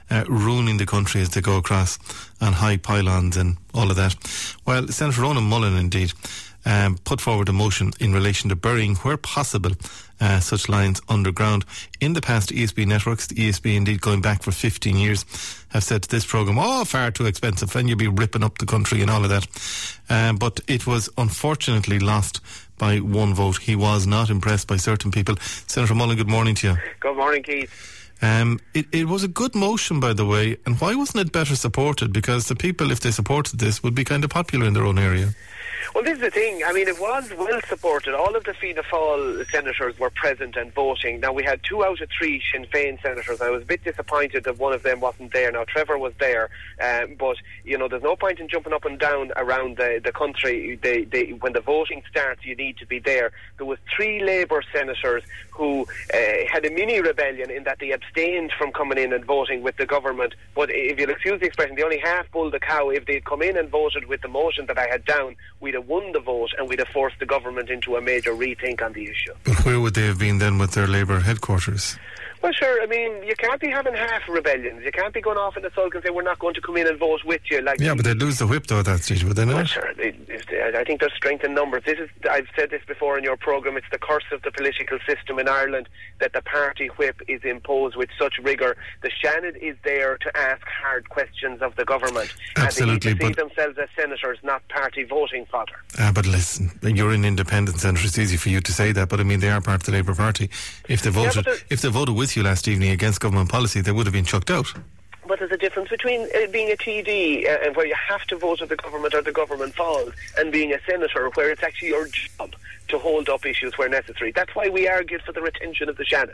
ruining the country as they go across on high pylons and all of that. Well, Senator Ronan Mullen indeed put forward a motion in relation to burying, where possible, such lines underground. In the past, ESB networks, the ESB indeed going back for 15 years, have said to this programme, far too expensive and you'll be ripping up the country and all of that. But it was unfortunately lost by one vote. He was not impressed by certain people. Senator Mullen, good morning to you. Good morning, Keith. It was a good motion, by the way, and why wasn't it better supported? Because the people, if they supported this, would be kind of popular in their own area. Well, this is the thing. I mean, it was well supported. All of the Fianna Fáil senators were present and voting. Now, we had 2 out of 3 Sinn Féin senators. I was a bit disappointed that one of them wasn't there. Now, Trevor was there, but, there's no point in jumping up and down around the country. When the voting starts, you need to be there. There was 3 Labour senators who had a mini rebellion in that they abstained from coming in and voting with the government. But if you'll excuse the expression, they only half bulled the cow. If they'd come in and voted with the motion that I had down, we'd have won the vote and we'd have forced the government into a major rethink on the issue. But where would they have been then with their Labour headquarters? Well, sure. I mean, you can't be having half rebellions. You can't be going off in the sulk and say, we're not going to come in and vote with you. But they'd lose the whip, though, at that stage, would they not? Well, sure. I think there's strength in numbers. I've said this before in your programme, it's the curse of the political system in Ireland that the party whip is imposed with such rigour. The Seanad is there to ask hard questions of the government. Absolutely. And they need to see themselves as senators, not party voting fodder. But listen, you're an independent senator. It's easy for you to say that, but I mean, they are part of the Labour Party. If they voted with you last evening against government policy, they would have been chucked out. But there's a difference between being a TD and where you have to vote with the government or the government falls, and being a senator where it's actually your job to hold up issues where necessary. That's why we argued for the retention of the Seanad,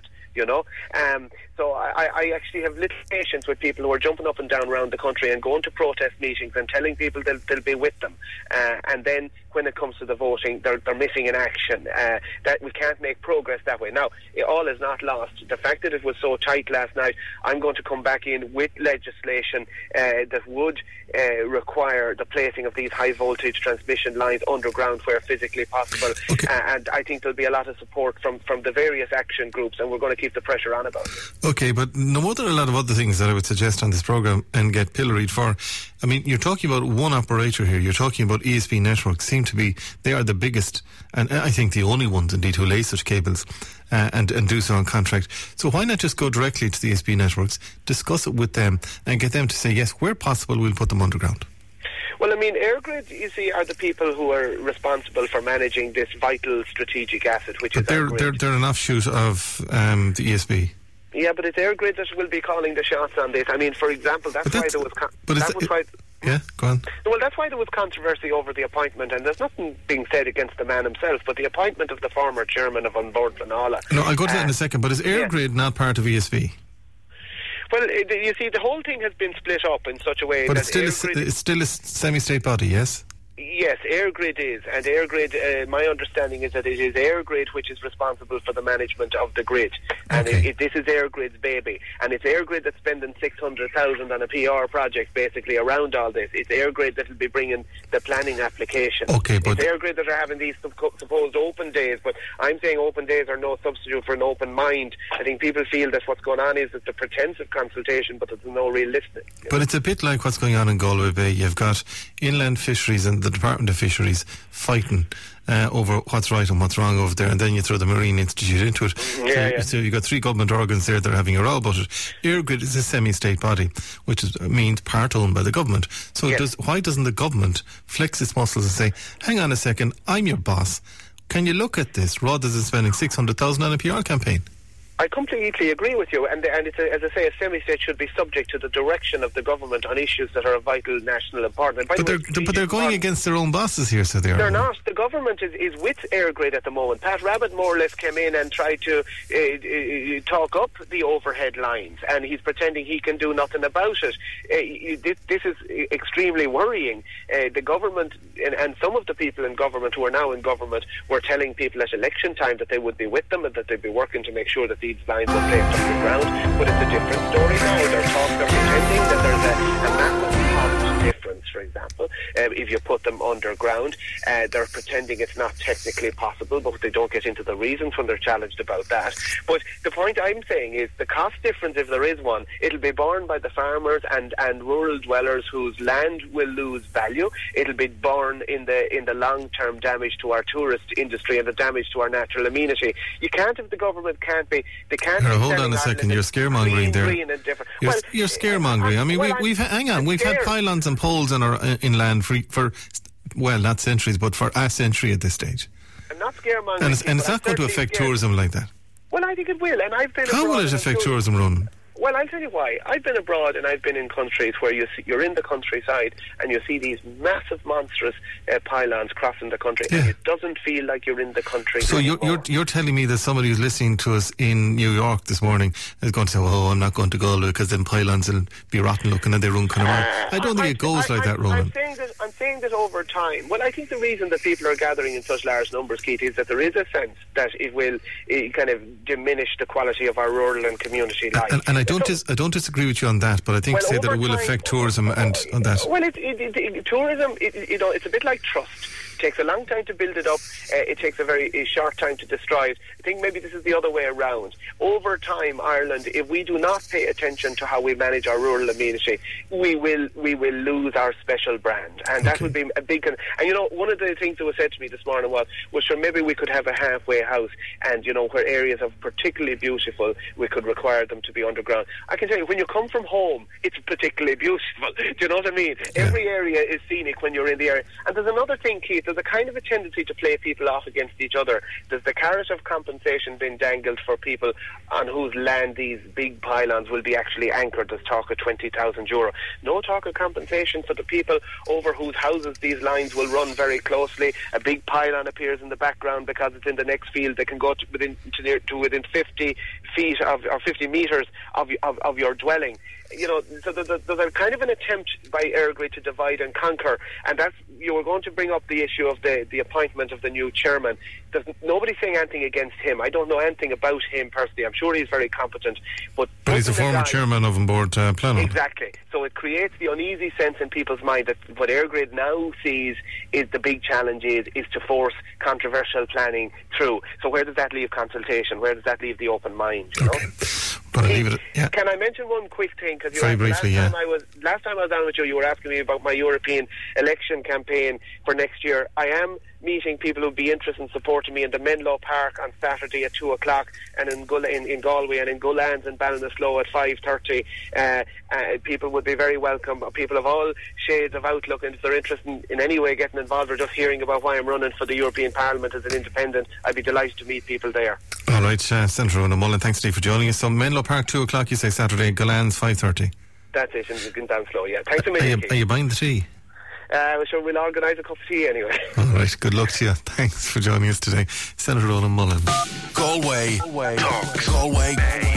So I actually have little patience with people who are jumping up and down around the country and going to protest meetings and telling people they'll be with them. And then when it comes to the voting, they're missing in action. That we can't make progress that way. Now, all is not lost. The fact that it was so tight last night, I'm going to come back in with legislation that would require the placing of these high voltage transmission lines underground where physically possible. Okay. And I think there'll be a lot of support from the various action groups, and we're going to keep the pressure on about it. Okay, but no more than a lot of other things that I would suggest on this programme and get pilloried for. I mean, you're talking about one operator here. You're talking about ESB networks. They are the biggest, and I think the only ones indeed who lay such cables and do so on contract. So why not just go directly to the ESB networks, discuss it with them, and get them to say, yes, where possible, we'll put them underground? Well, I mean, EirGrid, you see, are the people who are responsible for managing this vital strategic asset, which is our grid. They're an offshoot of the ESB. Yeah, but it's EirGrid that will be calling the shots on this. I mean, for example, that's why there was... Yeah, go on. Well, that's why there was controversy over the appointment, and there's nothing being said against the man himself, but the appointment of the former chairman of An Bord Pleanála. No, I'll go to that in a second, but is EirGrid not part of ESB? Well, you see, the whole thing has been split up in such a way but that it's still a semi-state body, yes? Yes, EirGrid is, and EirGrid, my understanding is that it is EirGrid which is responsible for the management of the grid, and okay. this is EirGrid's baby, and it's EirGrid that's spending 600,000 on a PR project basically around all this. It's EirGrid that will be bringing the planning application. Okay, but it's EirGrid that are having these supposed open days, but I'm saying open days are no substitute for an open mind. I think people feel that what's going on is that the pretense of consultation, but there's no real listening. But it's a bit like what's going on in Galway Bay. You've got inland fisheries and the Department of Fisheries fighting over what's right and what's wrong over there, and then you throw the Marine Institute into it. So you've got 3 government organs there that are having a row about it. EirGrid is a semi-state body, which means part owned by the government. So why doesn't the government flex its muscles and say, hang on a second, I'm your boss, can you look at this, rather than spending 600,000 on a PR campaign? I completely agree with you, and it's as I say, a semi-state should be subject to the direction of the government on issues that are of vital national importance. But they're going against their own bosses here, so they're not. The government is with EirGrid at the moment. Pat Rabbitte more or less came in and tried to talk up the overhead lines, and he's pretending he can do nothing about it. This is extremely worrying. The government and some of the people in government who are now in government were telling people at election time that they would be with them and that they'd be working to make sure that these lines were placed underground, but it's a different story now. They're pretending that there's a massive cost difference, for example. If you put them underground, they're pretending it's not technically possible, but they don't get into the reasons when they're challenged about that. But the point I'm saying is the cost difference, if there is one, it'll be borne by the farmers and rural dwellers whose land will lose value. It'll be borne in the long-term damage to our tourist industry and the damage to our natural amenity. You can't, if the government can't be... They can't. Hold on a second, you're scaremongering there. You're scaremongering. I mean, we've had pylons and poles in our inland for well, not centuries, but for a century at this stage. I'm not scaremongering. And it's not going to affect tourism like that. Well, I think it will, and I've been... How will it affect tourism, Ronan? Well, I'll tell you why. I've been abroad and I've been in countries where you're in the countryside and you see these massive, monstrous pylons crossing the country, and it doesn't feel like you're in the country. So you're telling me that somebody who's listening to us in New York this morning is going to say, "Oh, I'm not going to go because then pylons will be rotten looking and they run Connemara." I don't think it goes like that, Ronan. I'm saying that over time. Well, I think the reason that people are gathering in such large numbers, Keith, is that there is a sense that it will kind of diminish the quality of our rural and community life. And I don't disagree with you on that, but I think that it will affect tourism and on that. Well, tourism, it's a bit like trust. It takes a long time to build it up. It takes a very short time to destroy it. I think maybe this is the other way around. Over time, Ireland, if we do not pay attention to how we manage our rural amenity, we will lose our special brand, and that would be a big. And one of the things that was said to me this morning was sure, maybe we could have a halfway house, and where areas are particularly beautiful, we could require them to be underground. I can tell you, when you come from home, it's particularly beautiful. Do you know what I mean? Yeah. Every area is scenic when you're in the area. And there's another thing, Keith. There's a kind of a tendency to play people off against each other. There's the carrot of compensation being dangled for people on whose land these big pylons will be actually anchored. There's talk of €20,000. No talk of compensation for the people over whose houses these lines will run very closely. A big pylon appears in the background because it's in the next field. They can go to within 50 feet or 50 metres of your dwelling. So there's a kind of an attempt by Eirgrid to divide and conquer, and that's, you were going to bring up the issue of the appointment of the new chairman. There's nobody saying anything against him. I don't know anything about him personally. I'm sure he's very competent, but he's a former chairman of Board Planning. Exactly. So it creates the uneasy sense in people's mind that what Eirgrid now sees is the big challenge is to force controversial planning through. So where does that leave consultation? Where does that leave the open mind? Okay. But I'll leave it. Yeah. Can I mention one quick thing? Because very briefly, last time I was on with you were asking me about my European election campaign for next year. I am meeting people who would be interested in supporting me in the Menlo Park on Saturday at 2 o'clock, and in Galway, and in Gullans and Ballinasloe at 5:30. People would be very welcome. People of all shades of outlook, and if they're interested in any way getting involved or just hearing about why I'm running for the European Parliament as an independent, I'd be delighted to meet people there. All right, Senator Ronan Mullen, thanks Steve for joining us. So Menlo Park 2 o'clock, you say Saturday, Gullans 5:30. That's it, in Downslow, yeah. Thanks a million. Are you buying the tea? Sure, we'll organise a cup of tea anyway. All right, good luck to you. Thanks for joining us today, Senator Ronan Mullen. Galway. Talk. Galway.